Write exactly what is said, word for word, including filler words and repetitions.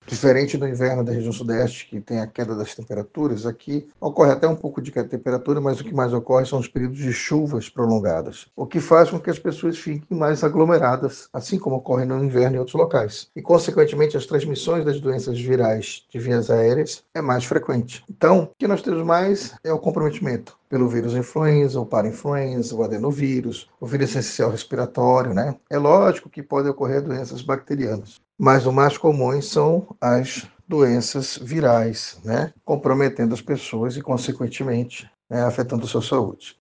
Diferente do inverno da região sudeste, que tem a queda das temperaturas, aqui ocorre até um pouco de queda de temperatura, mas o que mais ocorre são os períodos de chuvas prolongadas, o que faz com que as pessoas fiquem mais aglomeradas, assim como ocorre no inverno em outros locais. E, consequentemente, as transmissões das doenças virais de vias aéreas é mais frequente. Então, o que nós temos mais é o comprometimento pelo vírus influenza, o parainfluenza, o adenovírus, o vírus essencial respiratório, né? É lógico que podem ocorrer doenças bacterianas, mas o mais comuns são as doenças virais, né? Comprometendo as pessoas e, consequentemente, né, afetando a sua saúde.